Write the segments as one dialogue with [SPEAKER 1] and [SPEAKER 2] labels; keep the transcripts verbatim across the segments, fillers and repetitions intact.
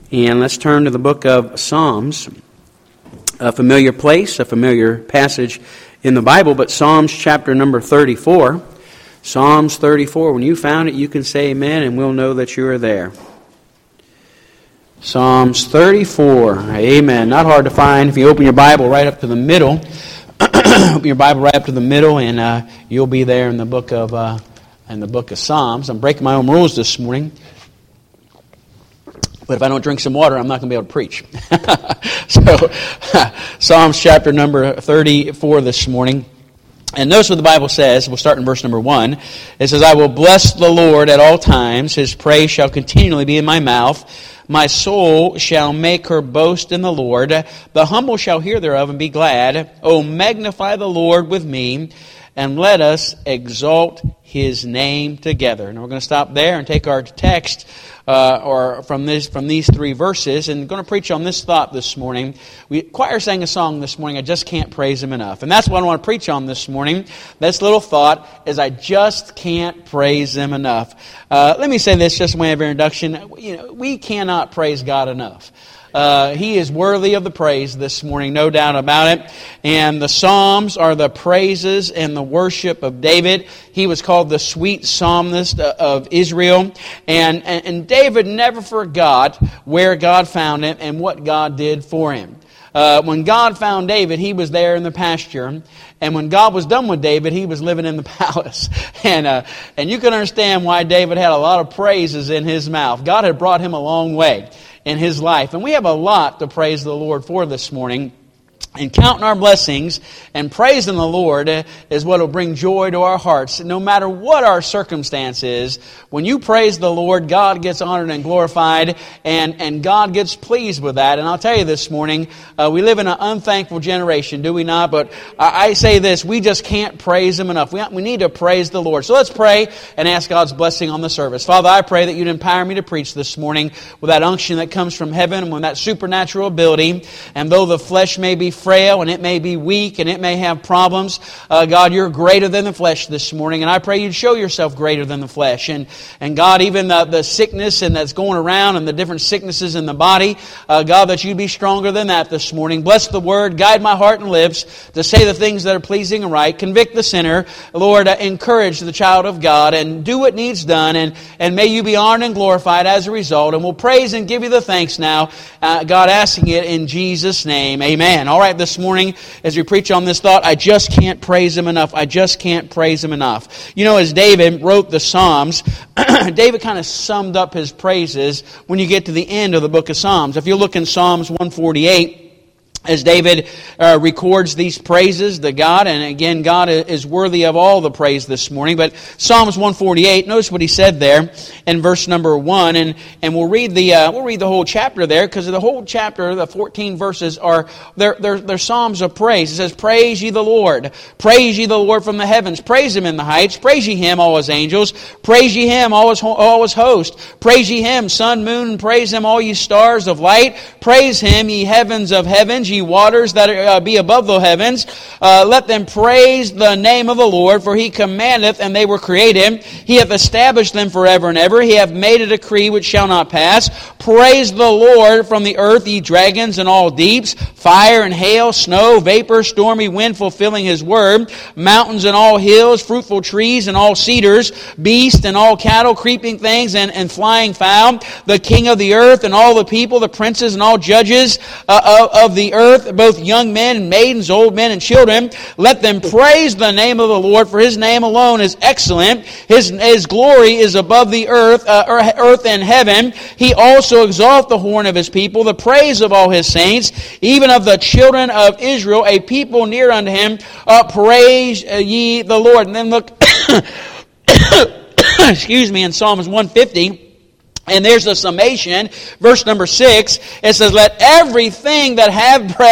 [SPEAKER 1] And let's turn to the book of Psalms, a familiar place, a familiar passage in the Bible, but Psalms chapter number thirty-four. Psalms thirty-four. When you found it, you can say amen, and we'll know that you are there. Psalms thirty-four. Amen. Not hard to find. If you open your Bible right up to the middle, open your Bible right up to the middle, and uh, you'll be there in the book of uh, in the book of Psalms. I'm breaking my own rules this morning. But if I don't drink some water, I'm not going to be able to preach. So, Psalms chapter number thirty-four this morning. And notice what the Bible says. We'll start in verse number one. It says, I will bless the Lord at all times. His praise shall continually be in my mouth. My soul shall make her boast in the Lord. The humble shall hear thereof and be glad. O magnify the Lord with me, and let us exalt His name together. And we're going to stop there and take our text Uh, or from this from these three verses, and I'm going to preach on this thought this morning. We choir sang a song this morning, I just can't praise Him enough. And that's what I want to preach on this morning. This little thought is I just can't praise Him enough. Uh, let me say this just in way of introduction. You know, we cannot praise God enough. Uh, he is worthy of the praise this morning, no doubt about it. And the Psalms are the praises and the worship of David. He was called the sweet psalmist of Israel. And, and, and David never forgot where God found him and what God did for him. Uh, when God found David, he was there in the pasture. And when God was done with David, he was living in the palace. And uh, and you can understand why David had a lot of praises in his mouth. God had brought him a long way in his life. And we have a lot to praise the Lord for this morning. And counting our blessings and praising the Lord is what will bring joy to our hearts. No matter what our circumstance is, when you praise the Lord, God gets honored and glorified, and, and God gets pleased with that. And I'll tell you this morning, uh, we live in an unthankful generation, do we not? But I, I say this, we just can't praise Him enough. We, we need to praise the Lord. So let's pray and ask God's blessing on the service. Father, I pray that You'd empower me to preach this morning with that unction that comes from heaven and with that supernatural ability. And though the flesh may be frail and it may be weak and it may have problems, uh, God, You're greater than the flesh this morning, and I pray You'd show Yourself greater than the flesh. And and God, even the, the sickness and that's going around and the different sicknesses in the body, uh, God, that You'd be stronger than that this morning. Bless the Word, guide my heart and lips to say the things that are pleasing and right. Convict the sinner, Lord, uh, encourage the child of God, and do what needs done, and, and may You be honored and glorified as a result. And we'll praise and give You the thanks now, uh, God, asking it in Jesus' name. Amen. All right, this morning, as we preach on this thought, I just can't praise Him enough. I just can't praise Him enough. You know, as David wrote the Psalms, David kind of summed up his praises when you get to the end of the book of Psalms. If you look in Psalms one forty-eight, as David uh, records these praises to God, and again, God is worthy of all the praise this morning. But Psalms one forty-eight, notice what he said there in verse number one, and and we'll read the uh, we'll read the whole chapter there, because the whole chapter, the fourteen verses are they're, they're they're psalms of praise. It says, "Praise ye the Lord, praise ye the Lord from the heavens, praise Him in the heights, praise ye Him, all His angels, praise ye Him, all His all His host, praise ye Him, sun, moon, and praise Him, all ye stars of light, praise Him, ye heavens of heavens, ye waters that uh, be above the heavens. Uh, let them praise the name of the Lord, for He commandeth, and they were created. He hath established them forever and ever. He hath made a decree which shall not pass. Praise the Lord from the earth, ye dragons and all deeps, fire and hail, snow, vapor, stormy wind, fulfilling His word, mountains and all hills, fruitful trees and all cedars, beasts and all cattle, creeping things and, and flying fowl, the King of the earth and all the people, the princes and all judges uh, of, of the earth, both young men and maidens, old men and children. Let them praise the name of the Lord, for His name alone is excellent. His, his glory is above the earth, uh, earth and heaven. He also exalteth the horn of His people, the praise of all His saints, even of the children of Israel, a people near unto Him. Uh, praise ye the Lord. And then look, excuse me, in Psalms one fifty. And there's a summation, verse number six. It says, let everything that have breath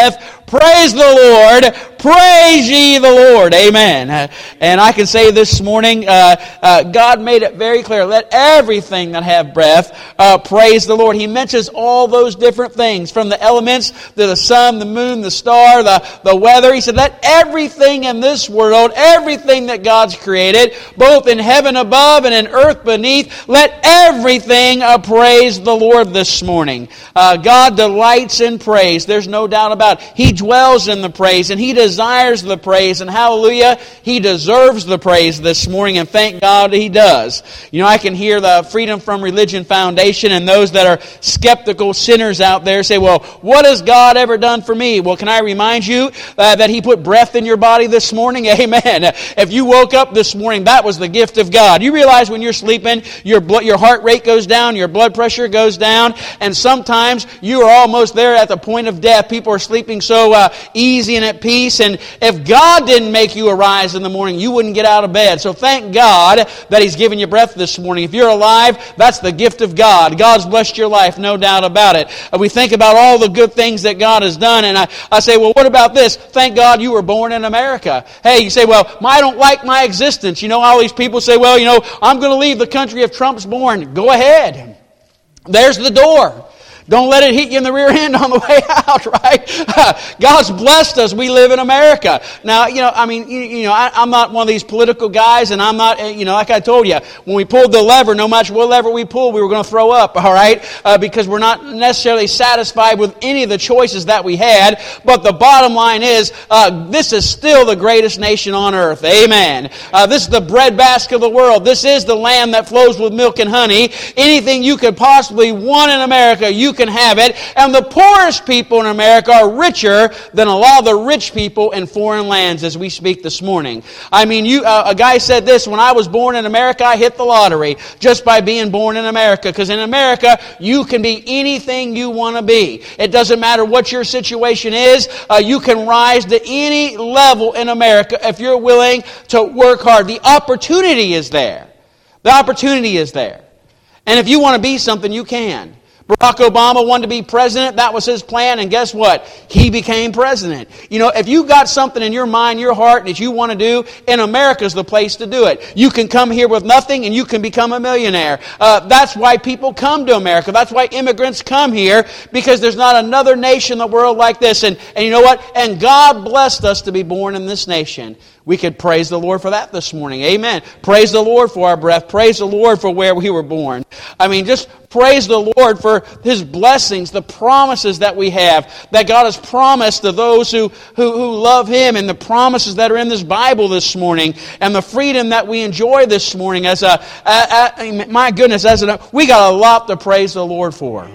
[SPEAKER 1] praise the Lord, praise ye the Lord. Amen. Uh, and I can say this morning, uh, uh, God made it very clear, let everything that have breath uh, praise the Lord. He mentions all those different things, from the elements to the sun, the moon, the star, the, the weather. He said, let everything in this world, everything that God's created, both in heaven above and in earth beneath, let everything uh, praise the Lord this morning. Uh, God delights in praise. There's no doubt about it. He dwells in the praise, and He desires the praise, and hallelujah, He deserves the praise this morning, and thank God He does. You know, I can hear the Freedom from Religion Foundation and those that are skeptical sinners out there say, well, what has God ever done for me? Well, can I remind you uh, that He put breath in your body this morning? Amen. If you woke up this morning, that was the gift of God. You realize when you're sleeping, your blood, your heart rate goes down, your blood pressure goes down, and sometimes you are almost there at the point of death. People are sleeping so uh, easy and at peace, and if God didn't make you arise in the morning, you wouldn't get out of bed. So thank God that He's given you breath this morning. If you're alive, that's the gift of God. God's blessed your life, no doubt about it. Uh, we think about all the good things that God has done, and I, I say, well, what about this? Thank God you were born in America. Hey, you say, well, I don't like my existence. You know, all these people say, well, you know, I'm going to leave the country if Trump's born. Go ahead. There's the door. Don't let it hit you in the rear end on the way out, right? God's blessed us. We live in America. Now, you know, I mean, you, you know, I, I'm not one of these political guys, and I'm not, you know, like I told you, when we pulled the lever, no matter what lever we pulled, we were going to throw up, all right? Uh, because we're not necessarily satisfied with any of the choices that we had. But the bottom line is, uh, this is still the greatest nation on earth. Amen. Uh, this is the breadbasket of the world. This is the land that flows with milk and honey. Anything you could possibly want in America, you can have it, and the poorest people in America are richer than a lot of the rich people in foreign lands as we speak this morning. I mean, you, uh, a guy said this, when I was born in America, I hit the lottery just by being born in America, because in America, you can be anything you want to be. It doesn't matter what your situation is, uh, you can rise to any level in America if you're willing to work hard. The opportunity is there. The opportunity is there. And if you want to be something, you can. Barack Obama wanted to be president. That was his plan. And guess what? He became president. You know, if you got something in your mind, your heart that you want to do, in America's the place to do it. You can come here with nothing and you can become a millionaire. Uh, that's why people come to America. That's why immigrants come here, because there's not another nation in the world like this. And, and you know what? And God blessed us to be born in this nation. We could praise the Lord for that this morning. Amen. Praise the Lord for our breath. Praise the Lord for where we were born. I mean, just praise the Lord for His blessings, the promises that we have, that God has promised to those who, who, who love Him, and the promises that are in this Bible this morning, and the freedom that we enjoy this morning. As a, a, a my goodness, as a, we got a lot to praise the Lord for.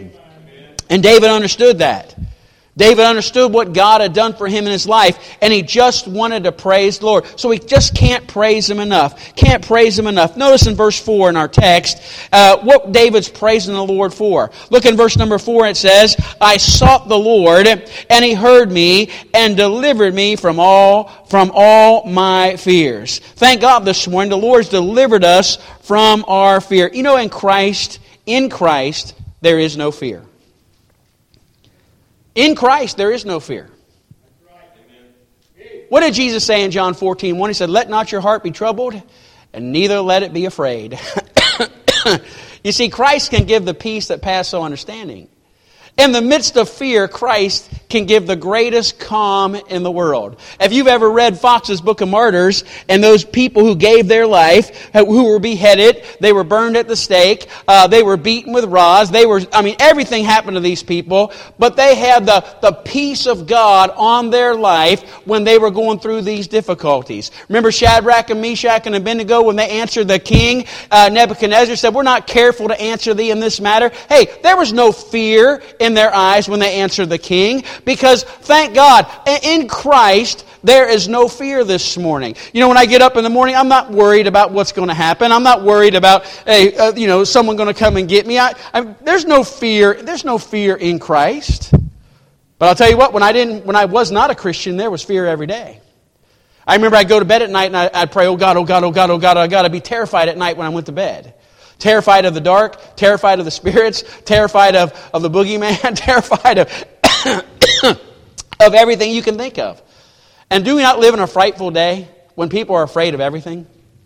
[SPEAKER 1] And David understood that. David understood what God had done for him in his life, and he just wanted to praise the Lord. So he just can't praise Him enough. Can't praise Him enough. Notice in verse four in our text, uh, what David's praising the Lord for. Look in verse number four, it says, I sought the Lord, and He heard me, and delivered me from all, from all my fears. Thank God this morning, the Lord's delivered us from our fear. You know, in Christ, in Christ, there is no fear. In Christ, there is no fear. What did Jesus say in John fourteen one? He said, let not your heart be troubled, and neither let it be afraid. You see, Christ can give the peace that passes all understanding. In the midst of fear, Christ can give the greatest calm in the world. If you've ever read Fox's Book of Martyrs, and those people who gave their life, who were beheaded, they were burned at the stake, uh, they were beaten with rods, they were, I mean, everything happened to these people, but they had the, the peace of God on their life when they were going through these difficulties. Remember Shadrach and Meshach and Abednego, when they answered the king, uh, Nebuchadnezzar said, we're not careful to answer thee in this matter. Hey, there was no fear in their eyes when they answered the king, because thank God, in Christ, there is no fear this morning. You know, when I get up in the morning, I'm not worried about what's going to happen. I'm not worried about, hey, uh, you know, someone going to come and get me. I, I, there's no fear. There's no fear in Christ. But I'll tell you what, when I didn't, when I was not a Christian, there was fear every day. I remember I'd go to bed at night and I, I'd pray, oh God, oh God, oh God, oh God, I got to be terrified at night when I went to bed. Terrified of the dark, terrified of the spirits, terrified of, of the boogeyman, terrified of of everything you can think of. And do we not live in a frightful day when people are afraid of everything?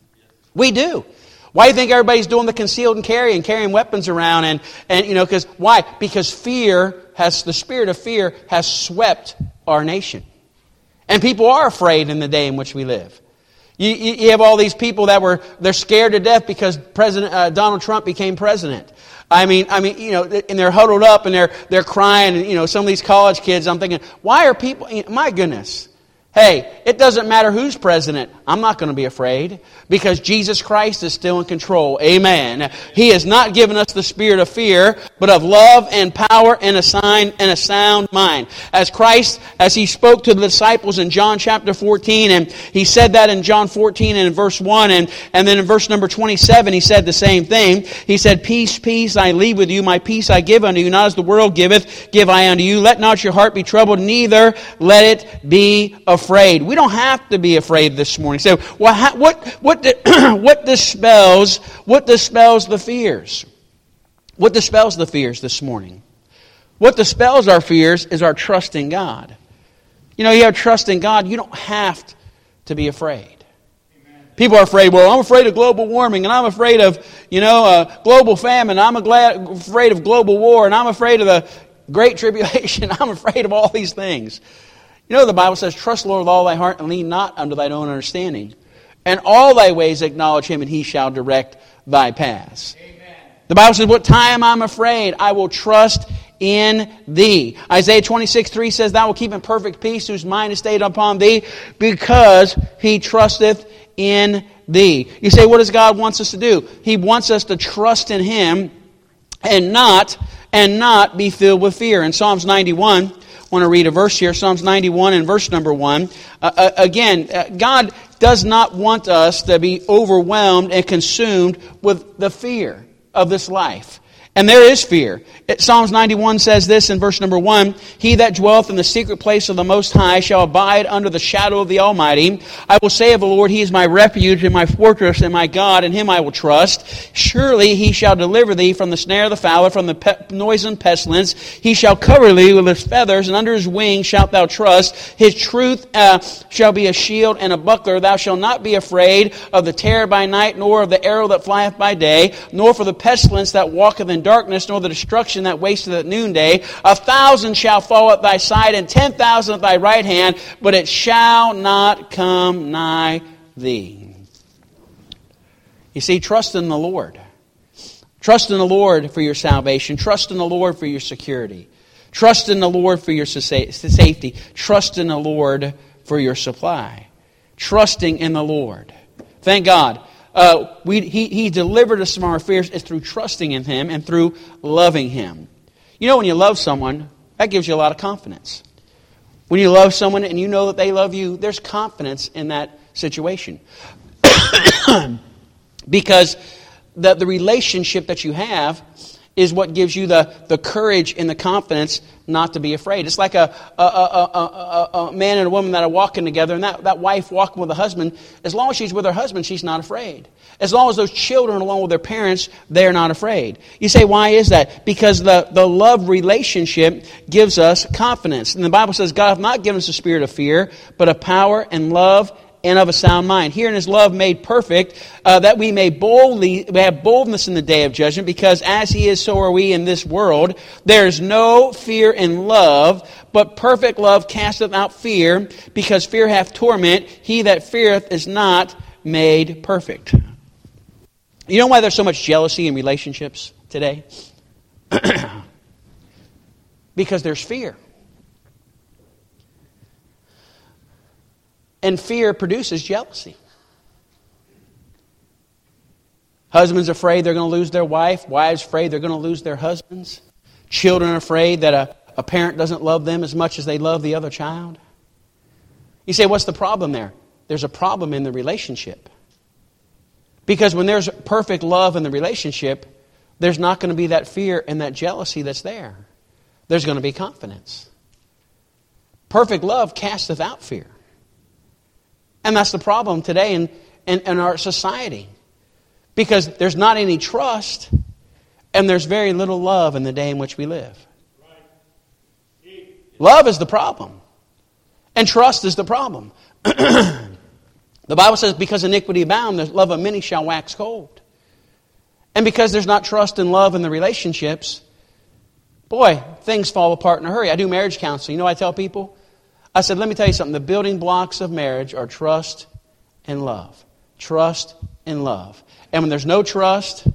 [SPEAKER 1] We do. Why do you think everybody's doing the concealed and carry and carrying weapons around? And, and you know, because why? Because fear has, the spirit of fear has swept our nation. And people are afraid in the day in which we live. You, you, you have all these people that were, they're scared to death because President uh, Donald Trump became president. I mean, I mean, you know, and they're huddled up and they're they're crying. And, you know, some of these college kids, I'm thinking, why are people, my goodness. Hey, it doesn't matter who's president. I'm not going to be afraid because Jesus Christ is still in control. Amen. He has not given us the spirit of fear, but of love and power and a sign and a sound mind. As Christ, as He spoke to the disciples in John chapter fourteen, and He said that in John fourteen and in verse one, and, and then in verse number twenty-seven, He said the same thing. He said, peace, peace I leave with you, my peace I give unto you, not as the world giveth, give I unto you. Let not your heart be troubled, neither let it be afraid. Afraid. We don't have to be afraid this morning. So, well, how, what what what dispels what dispels the fears? What dispels the fears this morning? What dispels our fears is our trust in God. You know, you have trust in God. You don't have to be afraid. Amen. People are afraid. Well, I'm afraid of global warming, and I'm afraid of you know uh, global famine. I'm glad, afraid of global war, and I'm afraid of the great tribulation. I'm afraid of all these things. You know, the Bible says, trust the Lord with all thy heart and lean not unto thine own understanding. And all thy ways acknowledge Him, and He shall direct thy paths. Amen. The Bible says, what time I'm afraid, I will trust in Thee. Isaiah twenty-six three says, thou wilt keep in perfect peace whose mind is stayed upon Thee, because he trusteth in Thee. You say, what does God want us to do? He wants us to trust in Him and not, and not be filled with fear. In Psalms ninety-one, I want to read a verse here, Psalms ninety-one and verse number one. Uh, uh, again, uh, God does not want us to be overwhelmed and consumed with the fear of this life. And there is fear. It, Psalms ninety-one says this in verse number one, he that dwelleth in the secret place of the Most High shall abide under the shadow of the Almighty. I will say of the Lord, He is my refuge and my fortress and my God, in Him I will trust. Surely He shall deliver thee from the snare of the fowler, from the pe- noisome pestilence. He shall cover thee with His feathers, and under His wings shalt thou trust. His truth uh, shall be a shield and a buckler. Thou shalt not be afraid of the terror by night, nor of the arrow that flieth by day, nor for the pestilence that walketh in darkness, nor the destruction that wasteth at noonday. A thousand shall fall at thy side, and ten thousand at thy right hand, but it shall not come nigh thee. You see, trust in the Lord. Trust in the Lord for your salvation. Trust in the Lord for your security. Trust in the Lord for your safety. Trust in the Lord for your supply. Trusting in the Lord. Thank God. Uh, we, he, he delivered us from our fears is through trusting in Him and through loving Him. You know, when you love someone, that gives you a lot of confidence. When you love someone and you know that they love you, there's confidence in that situation. Because the, the relationship that you have is what gives you the, the courage and the confidence not to be afraid. It's like a, a, a, a, a, a man and a woman that are walking together, and that, that wife walking with a husband. As long as she's with her husband, she's not afraid. As long as those children are along with their parents, they're not afraid. You say, why is that? Because the, the love relationship gives us confidence. And the Bible says, God hath not given us a spirit of fear, but of power and love and of a sound mind. Herein is love made perfect, uh, that we may boldly we have boldness in the day of judgment, because as He is, so are we in this world. There is no fear in love, but perfect love casteth out fear, because fear hath torment. He that feareth is not made perfect. You know why there's so much jealousy in relationships today? Because there's fear. And fear produces jealousy. Husbands afraid they're going to lose their wife. Wives afraid they're going to lose their husbands. Children are afraid that a, a parent doesn't love them as much as they love the other child. You say, what's the problem there? There's a problem in the relationship. Because when there's perfect love in the relationship, there's not going to be that fear and that jealousy that's there. There's going to be confidence. Perfect love casteth out fear. And that's the problem today in, in, in our society. Because there's not any trust, and there's very little love in the day in which we live. Love is the problem. And trust is the problem. The Bible says, because iniquity abound, the love of many shall wax cold. And because there's not trust and love in the relationships, boy, things fall apart in a hurry. I do marriage counseling. You know what I tell people? I said, let me tell you something. The building blocks of marriage are trust and love. Trust and love. And when there's no trust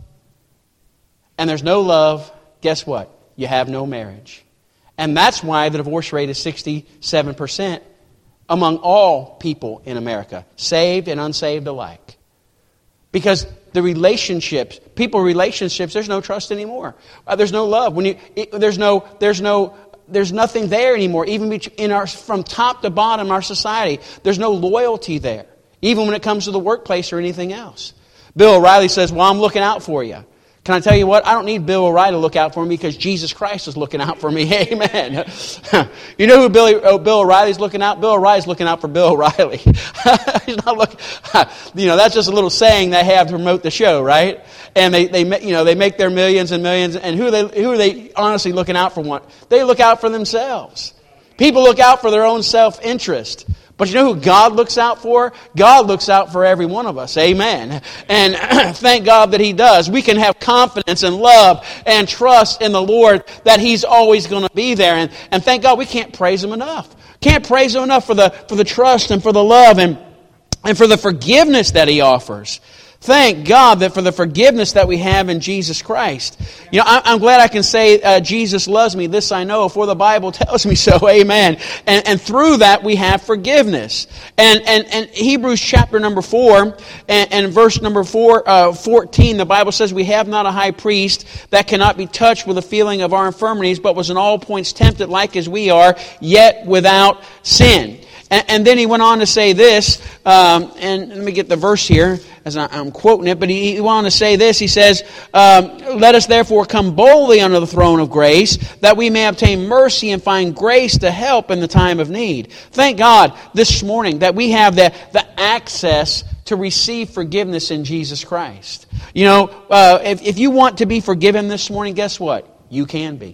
[SPEAKER 1] and there's no love, guess what? You have no marriage. And that's why the divorce rate is sixty-seven percent among all people in America, saved and unsaved alike. Because the relationships, people relationships, there's no trust anymore. Uh, there's no love. When you, it, there's no, there's no, there's nothing there anymore. Even in our, from top to bottom, our society, there's no loyalty there. Even when it comes to the workplace or anything else. Bill O'Reilly says, well, I'm looking out for you. Can I tell you what? I don't need Bill O'Reilly to look out for me because Jesus Christ is looking out for me. Amen. You know who Billy, oh, Bill O'Reilly's looking out? Bill O'Reilly's looking out for Bill O'Reilly. He's not looking. You know, that's just a little saying they have to promote the show, right? And they, they, you know, they make their millions and millions. And who are they? Who are they honestly looking out for? One, they look out for themselves. People look out for their own self-interest. But you know who God looks out for? God looks out for every one of us. Amen. And thank God that He does. We can have confidence and love and trust in the Lord that He's always going to be there. And, and thank God we can't praise Him enough. Can't praise Him enough for the, for the trust and for the love and, and for the forgiveness that He offers. Thank God that for the forgiveness that we have in Jesus Christ. You know, I'm glad I can say uh, Jesus loves me. This I know, for the Bible tells me so. Amen. And, and through that we have forgiveness. And and, and Hebrews chapter number four and, and verse number four, uh, fourteen, the Bible says, we have not a high priest that cannot be touched with the feeling of our infirmities, but was in all points tempted like as we are, yet without sin. And, and then he went on to say this, um, and let me get the verse here as I, I'm quoting it, but he, he went on to say this. He says, um, let us therefore come boldly unto the throne of grace, that we may obtain mercy and find grace to help in the time of need. Thank God this morning that we have the, the access to receive forgiveness in Jesus Christ. You know, uh, if, if you want to be forgiven this morning, guess what? You can be.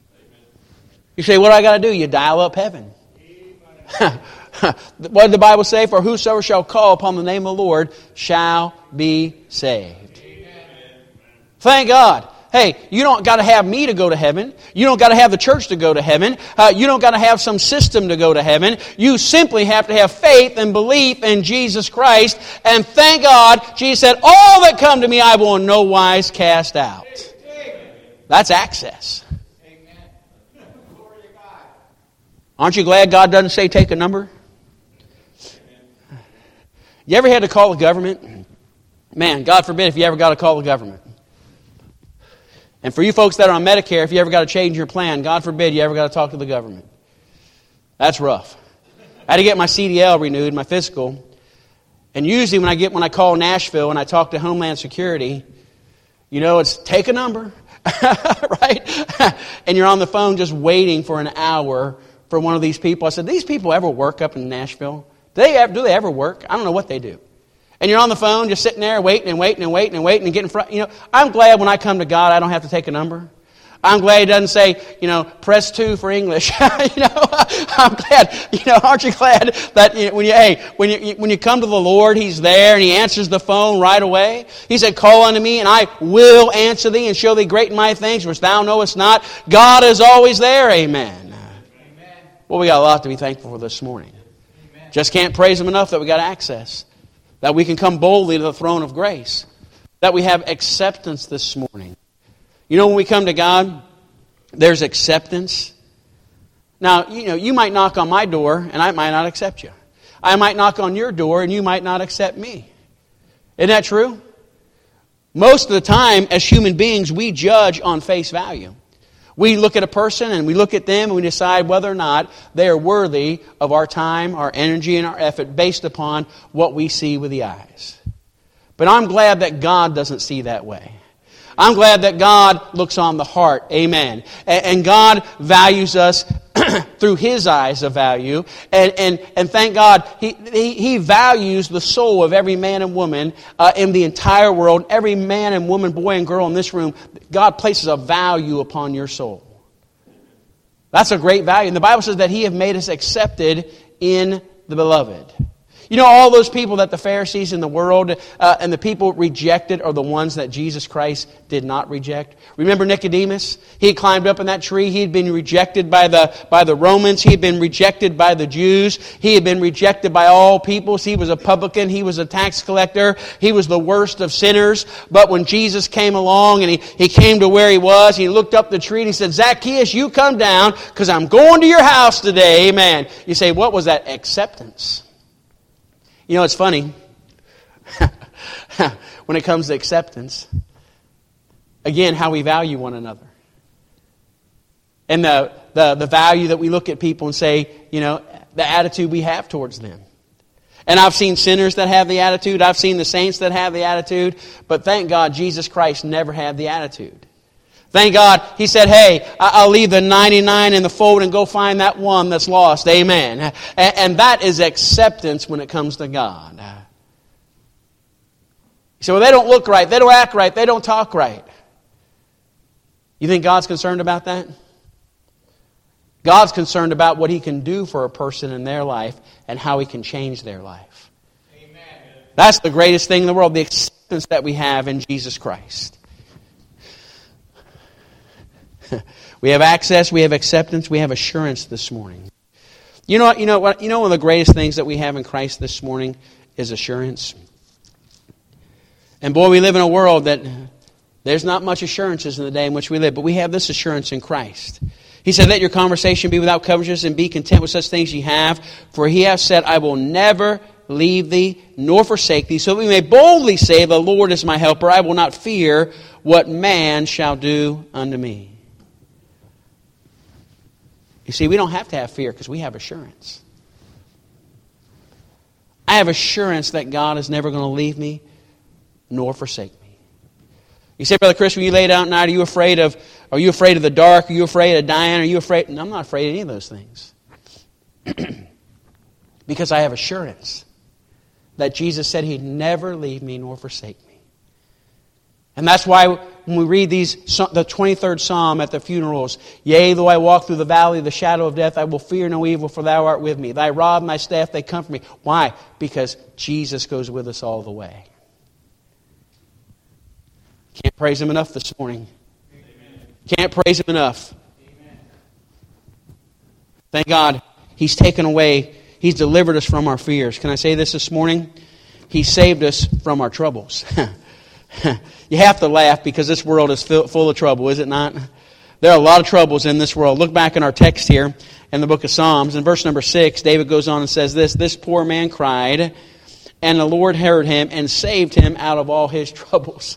[SPEAKER 1] You say, what do I got to do? You dial up heaven. What did the Bible say? For whosoever shall call upon the name of the Lord shall be saved. Amen. Thank God. Hey, you don't got to have me to go to heaven. You don't got to have the church to go to heaven. Uh, you don't got to have some system to go to heaven. You simply have to have faith and belief in Jesus Christ. And thank God, Jesus said, all that come to me I will in no wise cast out. That's access. Aren't you glad God doesn't say take a number? You ever had to call the government? Man, God forbid if you ever got to call the government. And for you folks that are on Medicare, if you ever got to change your plan, God forbid you ever got to talk to the government. That's rough. I had to get my C D L renewed, my physical. And usually when I get when I call Nashville and I talk to Homeland Security, you know, it's take a number. Right? And you're on the phone just waiting for an hour for one of these people. I said, these people ever work up in Nashville? Do they ever, do they ever work? I don't know what they do. And you're on the phone just sitting there waiting and waiting and waiting and waiting and getting front. You know, I'm glad when I come to God I don't have to take a number. I'm glad He doesn't say, you know, press two for English. You know, I'm glad. You know, aren't you glad that you know, when you hey when you when you come to the Lord, He's there and He answers the phone right away. He said, "Call unto me, and I will answer thee, and show thee great and mighty things which thou knowest not." God is always there. Amen. Amen. Well, we got a lot to be thankful for this morning. Amen. Just can't praise Him enough that we got access, that we can come boldly to the throne of grace, that we have acceptance this morning. You know, when we come to God, there's acceptance. Now, you know, you might knock on my door and I might not accept you. I might knock on your door and you might not accept me. Isn't that true? Most of the time, as human beings, we judge on face value. We look at a person and we look at them and we decide whether or not they are worthy of our time, our energy, and our effort based upon what we see with the eyes. But I'm glad that God doesn't see that way. I'm glad that God looks on the heart. Amen. And God values us through His eyes of value. And, and, and thank God, he, he, he values the soul of every man and woman uh, in the entire world. Every man and woman, boy and girl in this room, God places a value upon your soul. That's a great value. And the Bible says that He has made us accepted in the Beloved. You know, all those people that the Pharisees in the world uh, and the people rejected are the ones that Jesus Christ did not reject. Remember Nicodemus? He had climbed up in that tree. He had been rejected by the, by the Romans. He had been rejected by the Jews. He had been rejected by all peoples. He was a publican. He was a tax collector. He was the worst of sinners. But when Jesus came along and he, he came to where he was, he looked up the tree and he said, Zacchaeus, you come down because I'm going to your house today. Amen. You say, what was that? Acceptance. You know, it's funny, when it comes to acceptance, again, how we value one another. And the, the, the value that we look at people and say, you know, the attitude we have towards them. And I've seen sinners that have the attitude. I've seen the saints that have the attitude. But thank God, Jesus Christ never had the attitude. Thank God, He said, hey, I'll leave the ninety-nine in the fold and go find that one that's lost. Amen. And that is acceptance when it comes to God. You say, well, they don't look right. They don't act right. They don't talk right. You think God's concerned about that? God's concerned about what He can do for a person in their life and how He can change their life. Amen. That's the greatest thing in the world, the acceptance that we have in Jesus Christ. We have access, we have acceptance, we have assurance this morning. You know what? You know what? You know one of the greatest things that we have in Christ this morning is assurance. And boy, we live in a world that there's not much assurances in the day in which we live, but we have this assurance in Christ. He said, let your conversation be without covetousness and be content with such things ye have, for He hath said, I will never leave thee nor forsake thee, so that we may boldly say, the Lord is my helper. I will not fear what man shall do unto me. You see, we don't have to have fear because we have assurance. I have assurance that God is never going to leave me nor forsake me. You say, Brother Chris, when you lay down at night, are you afraid of, are you afraid of the dark? Are you afraid of dying? Are you afraid? No, I'm not afraid of any of those things. Because I have assurance that Jesus said He'd never leave me nor forsake me. And that's why when we read these, the twenty-third Psalm at the funerals, yea, though I walk through the valley of the shadow of death, I will fear no evil, for Thou art with me. Thy rod and Thy staff, they comfort me. Why? Because Jesus goes with us all the way. Can't praise Him enough this morning. Amen. Can't praise Him enough. Amen. Thank God He's taken away, He's delivered us from our fears. Can I say this this morning? He saved us from our troubles. You have to laugh because this world is full of trouble, is it not? There are a lot of troubles in this world. Look back in our text here in the book of Psalms. In verse number six, David goes on and says this, this poor man cried, and the Lord heard him and saved him out of all his troubles.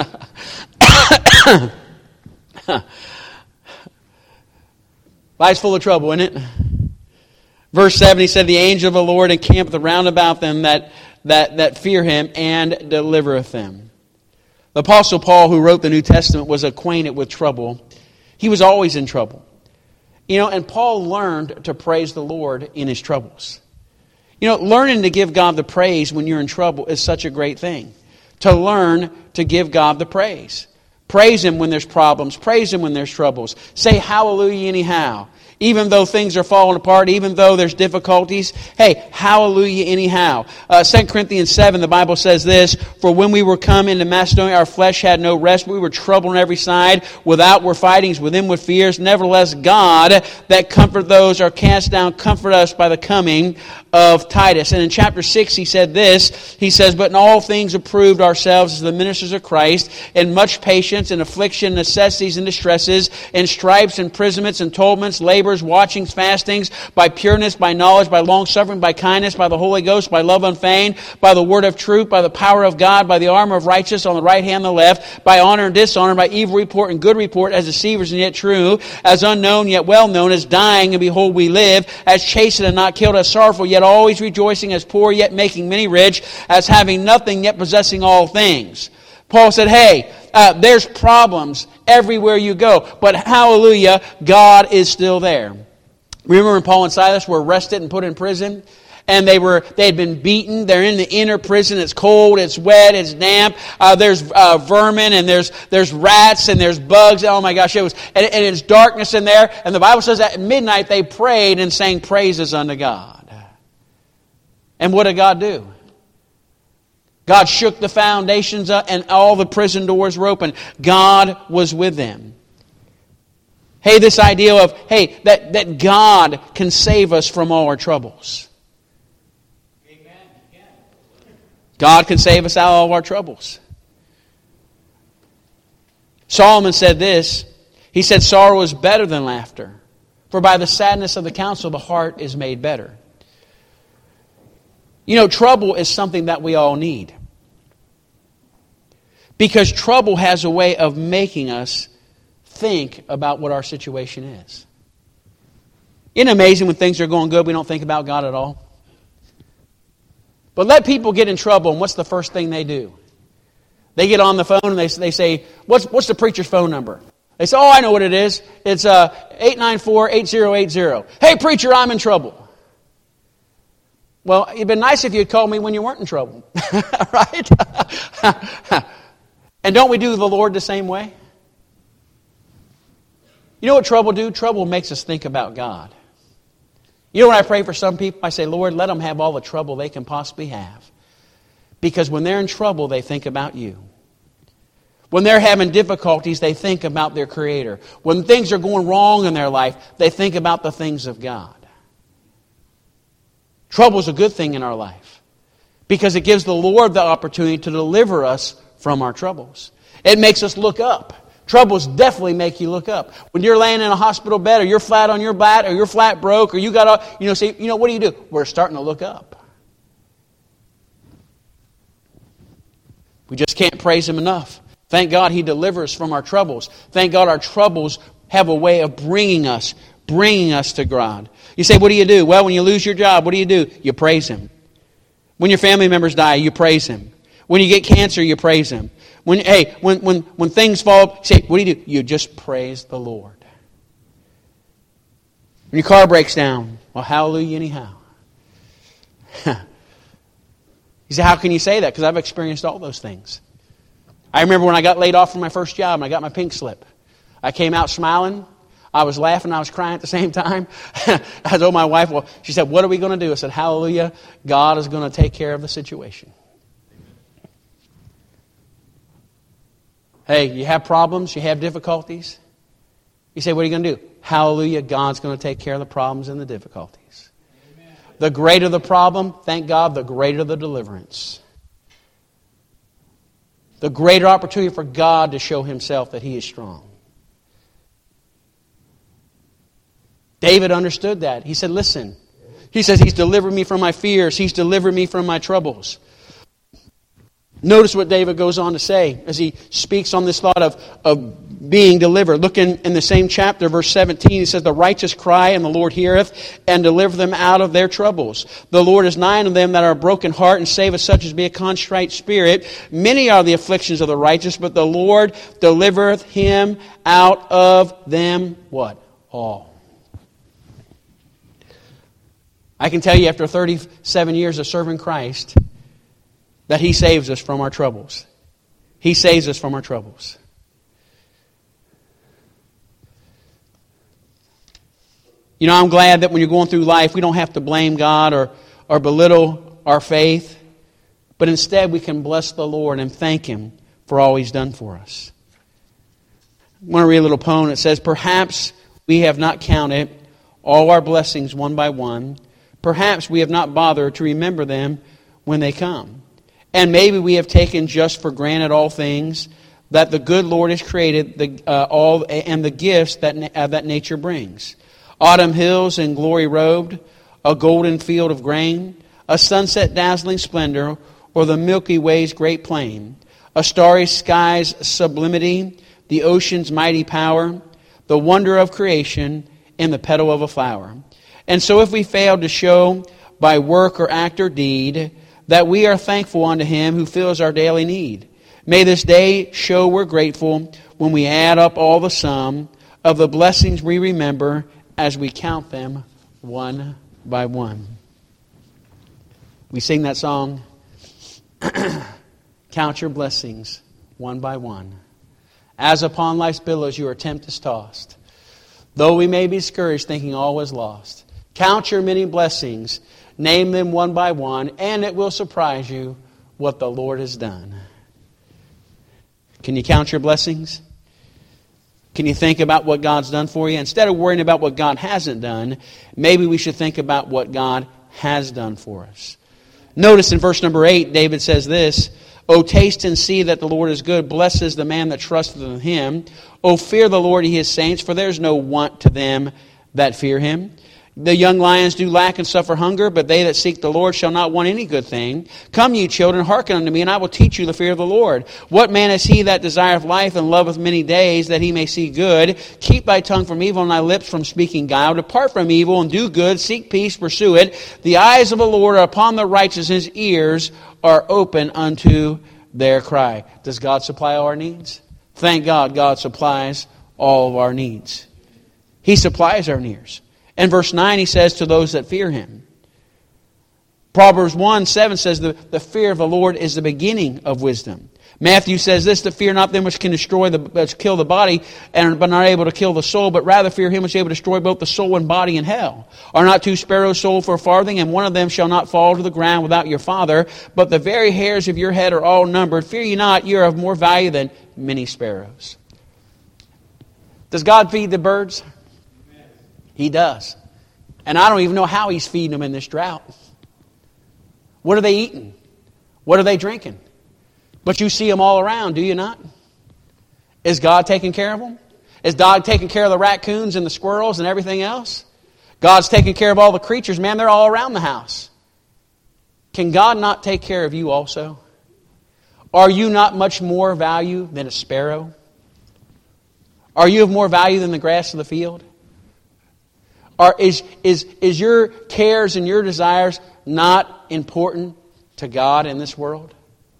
[SPEAKER 1] Life's full of trouble, isn't it? Verse seven, he said, the angel of the Lord encampeth round about them that, that, that fear Him and delivereth them. The Apostle Paul, who wrote the New Testament, was acquainted with trouble. He was always in trouble. You know, and Paul learned to praise the Lord in his troubles. You know, learning to give God the praise when you're in trouble is such a great thing. To learn to give God the praise. Praise Him when there's problems. Praise Him when there's troubles. Say hallelujah anyhow. Even though things are falling apart, even though there's difficulties, hey, hallelujah anyhow. Uh, Second Corinthians seven, the Bible says this, for when we were come into Macedonia, our flesh had no rest. We were troubled on every side. Without were fightings, within were fears. Nevertheless, God, that comfort those are cast down, comfort us by the coming of Titus. And in chapter six, he said this, he says, but in all things approved ourselves as the ministers of Christ, in much patience, in affliction, necessities, and distresses, in stripes, imprisonments, entolments, labors, watchings, fastings, by pureness, by knowledge, by long-suffering, by kindness, by the Holy Ghost, by love unfeigned, by the word of truth, by the power of God, by the armor of righteousness on the right hand and the left, by honor and dishonor, by evil report and good report, as deceivers and yet true, as unknown yet well known, as dying and behold we live, as chastened and not killed, as sorrowful yet always rejoicing, as poor yet making many rich, as having nothing yet possessing all things. Paul said, hey, uh, there's problems everywhere you go, but hallelujah, God is still there. Remember when Paul and Silas were arrested and put in prison? And they were, they had been beaten. They're in the inner prison. It's cold, it's wet, it's damp. Uh, there's uh, vermin and there's there's rats and there's bugs. Oh my gosh, it was, and, and it's darkness in there. And the Bible says that at midnight they prayed and sang praises unto God. And what did God do? God shook the foundations up and all the prison doors were open. God was with them. Hey, this idea of, hey, that, that God can save us from all our troubles. Amen. God can save us out of all of our troubles. Solomon said this. He said, sorrow is better than laughter, for by the sadness of the counsel the heart is made better. You know, trouble is something that we all need. Because trouble has a way of making us think about what our situation is. Isn't it amazing when things are going good, we don't think about God at all? But let people get in trouble, and what's the first thing they do? They get on the phone and they, they say, what's, what's the preacher's phone number? They say, oh, I know what it is. It's uh, eight nine four, eight zero eight zero. Hey, preacher, I'm in trouble. Well, it'd been nice if you'd called me when you weren't in trouble. Right? And don't we do the Lord the same way? You know what trouble do? Trouble makes us think about God. You know when I pray for some people, I say, Lord, let them have all the trouble they can possibly have. Because when they're in trouble, they think about you. When they're having difficulties, they think about their Creator. When things are going wrong in their life, they think about the things of God. Trouble is a good thing in our life because it gives the Lord the opportunity to deliver us from our troubles. It makes us look up. Troubles definitely make you look up. When you're laying in a hospital bed or you're flat on your back or you're flat broke or you got a, you know, say, you know, what do you do? We're starting to look up. We just can't praise Him enough. Thank God He delivers from our troubles. Thank God our troubles have a way of bringing us, bringing us to God. You say, what do you do? Well, when you lose your job, what do you do? You praise Him. When your family members die, you praise Him. When you get cancer, you praise Him. When hey, when when when things fall, you say, what do you do? You just praise the Lord. When your car breaks down, well, hallelujah anyhow. You say, how can you say that? Because I've experienced all those things. I remember when I got laid off from my first job and I got my pink slip. I came out smiling. I was laughing. I was crying at the same time. I told my wife, well, she said, what are we going to do? I said, hallelujah, God is going to take care of the situation. Hey, you have problems, you have difficulties. You say, what are you going to do? Hallelujah, God's going to take care of the problems and the difficulties. Amen. The greater the problem, thank God, the greater the deliverance. The greater opportunity for God to show Himself that He is strong. David understood that. He said, listen, he says, He's delivered me from my fears. He's delivered me from my troubles. Notice what David goes on to say as he speaks on this thought of, of being delivered. Look in, in the same chapter, verse seventeen. He says, the righteous cry, and the Lord heareth, and deliver them out of their troubles. The Lord is nigh unto them that are broken heart, and saveth such as be a contrite spirit. Many are the afflictions of the righteous, but the Lord delivereth him out of them, what? All. I can tell you after thirty-seven years of serving Christ that He saves us from our troubles. He saves us from our troubles. You know, I'm glad that when you're going through life, we don't have to blame God or, or belittle our faith, but instead we can bless the Lord and thank Him for all He's done for us. I want to read a little poem that says, perhaps we have not counted all our blessings one by one. Perhaps we have not bothered to remember them when they come. And maybe we have taken just for granted all things that the good Lord has created, the, uh, all and the gifts that uh, that nature brings. Autumn hills in glory robed, a golden field of grain, a sunset dazzling splendor, or the Milky Way's great plain, a starry sky's sublimity, the ocean's mighty power, the wonder of creation, and the petal of a flower. And so if we fail to show by work or act or deed that we are thankful unto Him who fills our daily need, may this day show we're grateful when we add up all the sum of the blessings we remember as we count them one by one. We sing that song, count your blessings one by one. As upon life's billows you are tempest tossed, though we may be discouraged thinking all is lost. Count your many blessings, Name them one by one, and it will surprise you what the Lord has done. Can you count your blessings? Can you think about what God's done for you? Instead of worrying about what God hasn't done, maybe we should think about what God has done for us. Notice in verse number eight, David says this, O taste and see that the Lord is good. Blessed is the man that trusteth in Him. O fear the Lord, ye His saints, for there is no want to them that fear Him. The young lions do lack and suffer hunger, but they that seek the Lord shall not want any good thing. Come, ye children, hearken unto me, and I will teach you the fear of the Lord. What man is he that desireth life and loveth many days, that he may see good? Keep thy tongue from evil, and thy lips from speaking guile. Depart from evil, and do good. Seek peace, pursue it. The eyes of the Lord are upon the righteous, and His ears are open unto their cry. Does God supply all our needs? Thank God, God supplies all of our needs. He supplies our needs. In verse nine, He says, to those that fear Him. Proverbs one seven says, the, the fear of the Lord is the beginning of wisdom. Matthew says this, to fear not them which can destroy the, which kill the body, and but not able to kill the soul, but rather fear Him which is able to destroy both the soul and body in hell. Are not two sparrows sold for a farthing, and one of them shall not fall to the ground without your Father, but the very hairs of your head are all numbered. Fear ye not, ye are of more value than many sparrows. Does God feed the birds? He does. And I don't even know how He's feeding them in this drought. What are they eating? What are they drinking? But you see them all around, do you not? Is God taking care of them? Is God taking care of the raccoons and the squirrels and everything else? God's taking care of all the creatures. Man, they're all around the house. Can God not take care of you also? Are you not much more value than a sparrow? Are you of more value than the grass of the field? Or is, is, is your cares and your desires not important to God in this world?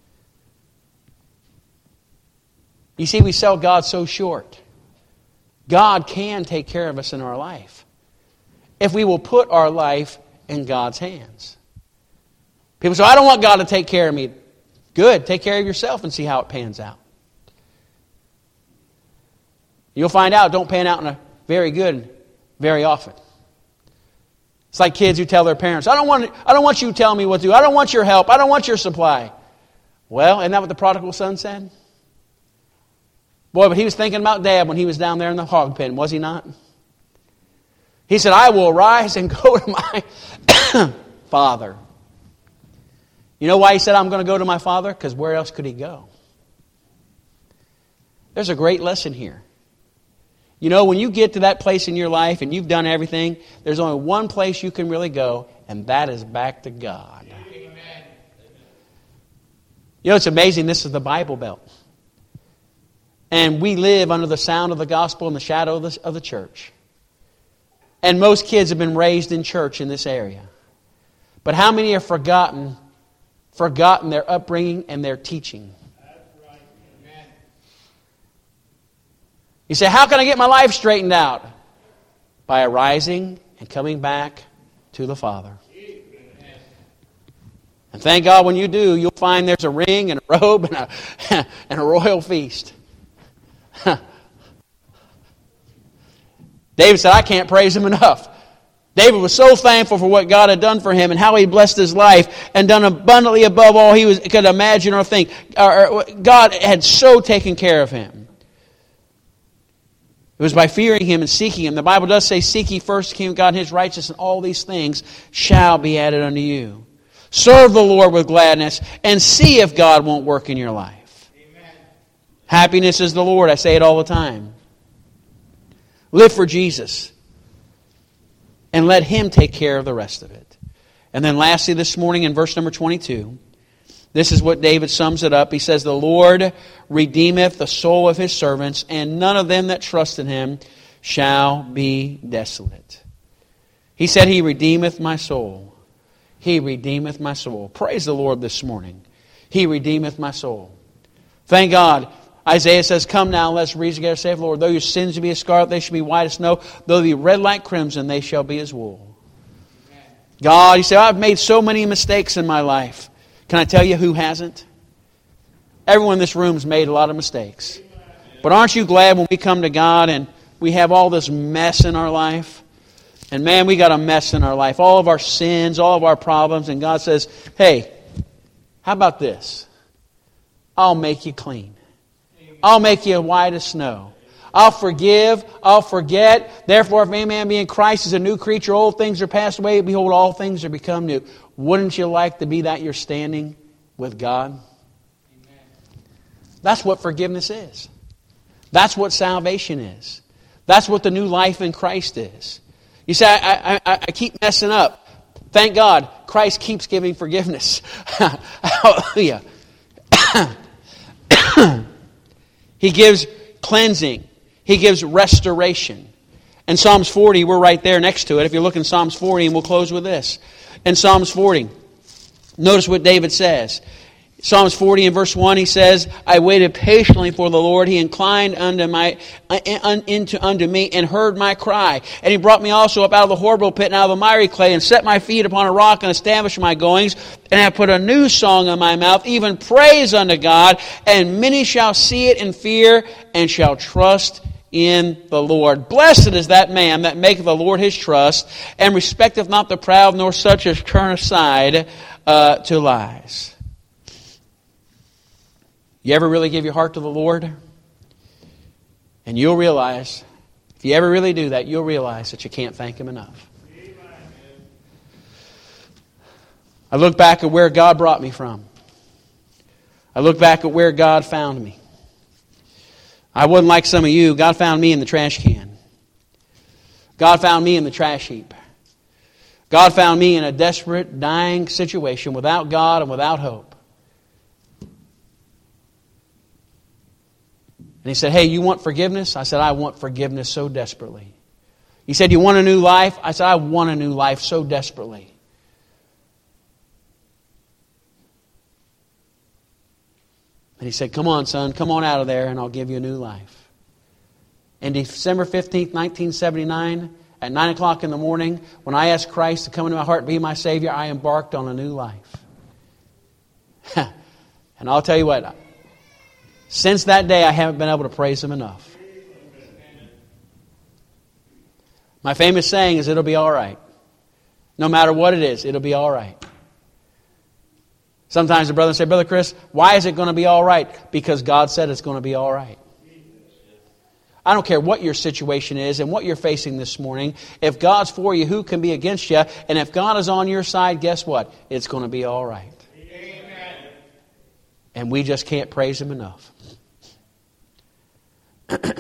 [SPEAKER 1] You see, we sell God so short. God can take care of us in our life if we will put our life in God's hands. People say, I don't want God to take care of me. Good, take care of yourself and see how it pans out. You'll find out it don't pan out in a very good very often. It's like kids who tell their parents, I don't want I don't want you telling me what to do. I don't want your help. I don't want your supply. Well, isn't that what the prodigal son said? Boy, but he was thinking about Dad when he was down there in the hog pen, was he not? He said, I will arise and go to my father. You know why he said, I'm going to go to my father? Because where else could he go? There's a great lesson here. You know, when you get to that place in your life and you've done everything, there's only one place you can really go, and that is back to God. Amen. You know, it's amazing. This is the Bible Belt. And we live under the sound of the gospel and the shadow of the, of the church. And most kids have been raised in church in this area. But how many have forgotten, forgotten their upbringing and their teaching? You say, how can I get my life straightened out? By arising and coming back to the Father. And thank God when you do, you'll find there's a ring and a robe and a, and a royal feast. David said, I can't praise Him enough. David was so thankful for what God had done for him and how He blessed his life and done abundantly above all he was, could imagine or think. God had so taken care of him. It was by fearing Him and seeking Him. The Bible does say, seek ye first the kingdom of God and His righteousness, and all these things shall be added unto you. Serve the Lord with gladness and see if God won't work in your life. Amen. Happiness is the Lord. I say it all the time. Live for Jesus and let Him take care of the rest of it. And then lastly this morning in verse number twenty-two, this is what David sums it up. He says, the Lord redeemeth the soul of His servants, and none of them that trust in Him shall be desolate. He said, He redeemeth my soul. He redeemeth my soul. Praise the Lord this morning. He redeemeth my soul. Thank God. Isaiah says, come now, let's read together, saith the Lord. Though your sins be as scarlet, they shall be white as snow. Though they be red like crimson, they shall be as wool. God, you say, I've made so many mistakes in my life. Can I tell you who hasn't? Everyone in this room has made a lot of mistakes. But aren't you glad when we come to God and we have all this mess in our life? And man, we got a mess in our life. All of our sins, all of our problems. And God says, hey, how about this? I'll make you clean. I'll make you white as snow. I'll forgive. I'll forget. Therefore, if any man be in Christ is a new creature, old things are passed away. Behold, all things are become new. Wouldn't you like to be that you're standing with God? Amen. That's what forgiveness is. That's what salvation is. That's what the new life in Christ is. You say, I, I, I keep messing up. Thank God, Christ keeps giving forgiveness. Hallelujah. He gives cleansing. He gives restoration. In Psalms forty, we're right there next to it. If you look in Psalms forty, and we'll close with this. In Psalms forty, notice what David says. Psalms forty and verse one, he says, I waited patiently for the Lord. He inclined unto my un, into unto me and heard my cry. And He brought me also up out of the horrible pit and out of the miry clay, and set my feet upon a rock and established my goings. And I put a new song in my mouth, even praise unto God. And many shall see it and fear, and shall trust in the Lord. Blessed is that man that maketh the Lord his trust, and respecteth not the proud, nor such as turn aside uh, to lies. You ever really give your heart to the Lord? And you'll realize, if you ever really do that, you'll realize that you can't thank Him enough. Amen. I look back at where God brought me from. I look back at where God found me. I wasn't like some of you. God found me in the trash can. God found me in the trash heap. God found me in a desperate, dying situation without God and without hope. And He said, hey, you want forgiveness? I said, I want forgiveness so desperately. He said, you want a new life? I said, I want a new life so desperately. And He said, come on, son, come on out of there and I'll give you a new life. And December fifteenth, nineteen seventy-nine, at nine o'clock in the morning, when I asked Christ to come into my heart and be my Savior, I embarked on a new life. And I'll tell you what, since that day, I haven't been able to praise Him enough. My famous saying is, it'll be all right. No matter what it is, it'll be all right. Sometimes the brothers say, Brother Chris, why is it going to be all right? Because God said it's going to be all right. I don't care what your situation is and what you're facing this morning. If God's for you, who can be against you? And if God is on your side, guess what? It's going to be all right. Amen. And we just can't praise Him enough.